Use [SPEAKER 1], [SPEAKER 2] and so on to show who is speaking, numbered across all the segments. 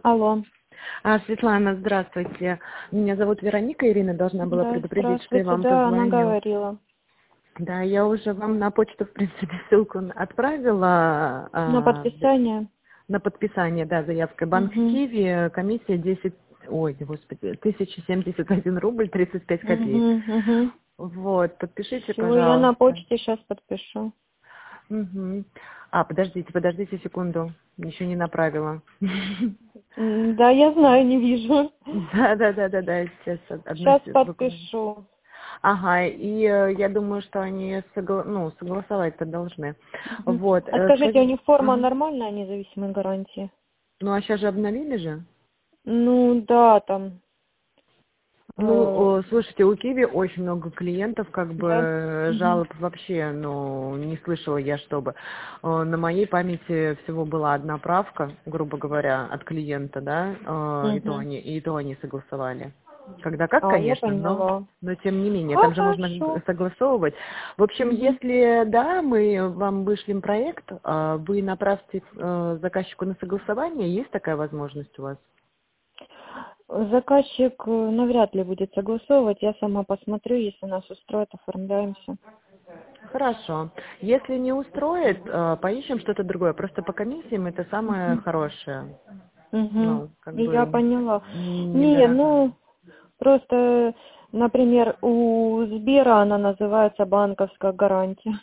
[SPEAKER 1] Алло.
[SPEAKER 2] Светлана, здравствуйте. Меня зовут Вероника. Ирина должна была
[SPEAKER 1] Да,
[SPEAKER 2] предупредить, что я
[SPEAKER 1] здравствуйте.
[SPEAKER 2] вам
[SPEAKER 1] Да, она
[SPEAKER 2] позвоню.
[SPEAKER 1] говорила.
[SPEAKER 2] Да, я уже вам на почту, в принципе, ссылку отправила
[SPEAKER 1] На подписание.
[SPEAKER 2] на подписание, да, заявкой. Банк
[SPEAKER 1] Угу.
[SPEAKER 2] Киви, комиссия 10, ой, господи, 1071 рубль 35 копеек.
[SPEAKER 1] Угу, угу.
[SPEAKER 2] Вот, подпишите,
[SPEAKER 1] Все, я на
[SPEAKER 2] пожалуйста.
[SPEAKER 1] почте сейчас подпишу.
[SPEAKER 2] Угу. Подождите секунду. Еще не направила.
[SPEAKER 1] Да, я знаю, не вижу.
[SPEAKER 2] Да, сейчас одну
[SPEAKER 1] Сейчас
[SPEAKER 2] буквально.
[SPEAKER 1] подпишу.
[SPEAKER 2] Ага, и я думаю, что они согласовать-то должны.
[SPEAKER 1] Угу.
[SPEAKER 2] Вот,
[SPEAKER 1] А скажите, у
[SPEAKER 2] скажите,
[SPEAKER 1] них форма
[SPEAKER 2] ага.
[SPEAKER 1] нормальная, независимой гарантии?
[SPEAKER 2] Ну а сейчас же обновили же?
[SPEAKER 1] Ну, да, там.
[SPEAKER 2] Слушайте, у Киви очень много клиентов, как бы
[SPEAKER 1] Да. Угу.
[SPEAKER 2] жалоб вообще, не слышала я, чтобы. На моей памяти всего была одна правка, грубо говоря, от клиента, да,
[SPEAKER 1] Угу.
[SPEAKER 2] и то они согласовали. Когда как,
[SPEAKER 1] Я
[SPEAKER 2] конечно,
[SPEAKER 1] поняла.
[SPEAKER 2] но тем не менее, там же нужно
[SPEAKER 1] Хорошо.
[SPEAKER 2] согласовывать. В общем,
[SPEAKER 1] Угу.
[SPEAKER 2] если да, мы вам вышлем проект, вы направьте заказчику на согласование, есть такая возможность у вас?
[SPEAKER 1] Заказчик навряд ли будет согласовывать. Я сама посмотрю, если нас устроит, оформляемся.
[SPEAKER 2] Хорошо. Если не устроит, поищем что-то другое. Просто по комиссиям это самое
[SPEAKER 1] Угу.
[SPEAKER 2] хорошее.
[SPEAKER 1] Угу.
[SPEAKER 2] Как
[SPEAKER 1] Я
[SPEAKER 2] бы
[SPEAKER 1] поняла. Не,
[SPEAKER 2] недорогая.
[SPEAKER 1] ну, просто, например, у Сбера она называется банковская гарантия.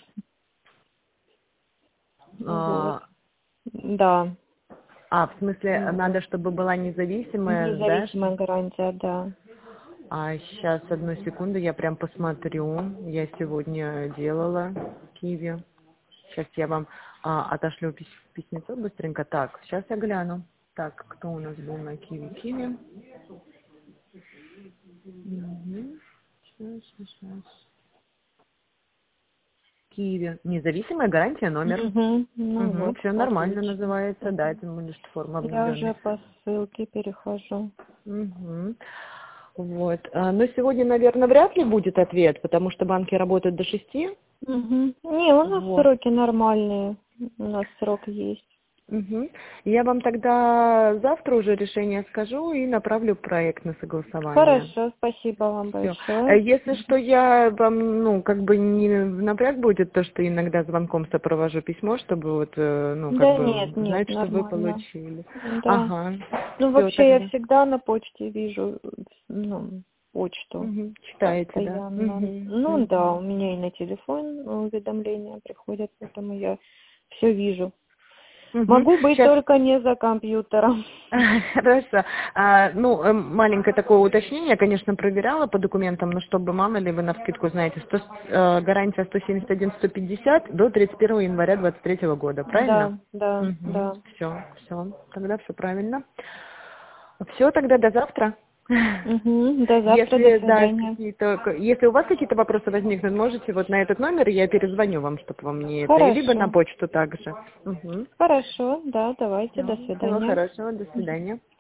[SPEAKER 1] Вот.
[SPEAKER 2] А,
[SPEAKER 1] Да.
[SPEAKER 2] в смысле, надо,
[SPEAKER 1] Вот.
[SPEAKER 2] чтобы была независимая, да?
[SPEAKER 1] Независимая гарантия, да.
[SPEAKER 2] Сейчас, одну секунду, я прям посмотрю. Я сегодня делала Киви. Сейчас я вам отошлю письмецо быстренько. Так, сейчас я гляну. Так, кто у нас был на Киви? Киви. Сейчас. Киви. Независимая гарантия номер.
[SPEAKER 1] Угу. Ну
[SPEAKER 2] Угу,
[SPEAKER 1] вот,
[SPEAKER 2] все нормально
[SPEAKER 1] отлично.
[SPEAKER 2] называется, да, тем более, что форма
[SPEAKER 1] Я уже
[SPEAKER 2] обновленная.
[SPEAKER 1] по ссылке перехожу.
[SPEAKER 2] Угу. Вот. Но сегодня, наверное, вряд ли будет ответ, потому что банки работают до 6.
[SPEAKER 1] Угу. Не, у нас
[SPEAKER 2] Вот.
[SPEAKER 1] сроки нормальные. У нас срок есть.
[SPEAKER 2] Угу. Я вам тогда завтра уже решение скажу и направлю проект на согласование.
[SPEAKER 1] Хорошо, спасибо вам
[SPEAKER 2] Все.
[SPEAKER 1] большое.
[SPEAKER 2] Если что, я вам, как бы не в напряг будет то, что иногда звонком сопровожу письмо, чтобы вот, как
[SPEAKER 1] Да
[SPEAKER 2] бы
[SPEAKER 1] нет, нет,
[SPEAKER 2] знать, что вы
[SPEAKER 1] нормально.
[SPEAKER 2] получили.
[SPEAKER 1] Да.
[SPEAKER 2] Ага.
[SPEAKER 1] Ну,
[SPEAKER 2] Все
[SPEAKER 1] вообще я
[SPEAKER 2] тогда.
[SPEAKER 1] всегда на почте вижу, почту
[SPEAKER 2] Угу. Читаете, да?
[SPEAKER 1] постоянно.
[SPEAKER 2] Угу.
[SPEAKER 1] Ну да,
[SPEAKER 2] Угу.
[SPEAKER 1] у меня и на телефон уведомления приходят, поэтому я все вижу.
[SPEAKER 2] Угу.
[SPEAKER 1] Могу быть
[SPEAKER 2] Сейчас.
[SPEAKER 1] только не за компьютером.
[SPEAKER 2] Хорошо. Маленькое такое уточнение, я, конечно, проверяла по документам, но чтобы, мало ли, вы навскидку знаете, гарантия 171-150 до 31 января 2023 года, правильно?
[SPEAKER 1] Да, да,
[SPEAKER 2] Угу.
[SPEAKER 1] да.
[SPEAKER 2] Все, тогда все правильно. Все, тогда до завтра.
[SPEAKER 1] Угу. До завтра, до
[SPEAKER 2] Если, да,
[SPEAKER 1] свидания.
[SPEAKER 2] если у вас какие-то вопросы возникнут, можете вот на этот номер, я перезвоню вам, чтобы вам не это, и либо на
[SPEAKER 1] Хорошо.
[SPEAKER 2] почту также. Угу.
[SPEAKER 1] Хорошо, да, давайте, до
[SPEAKER 2] Всего
[SPEAKER 1] свидания.
[SPEAKER 2] хорошего, до свидания.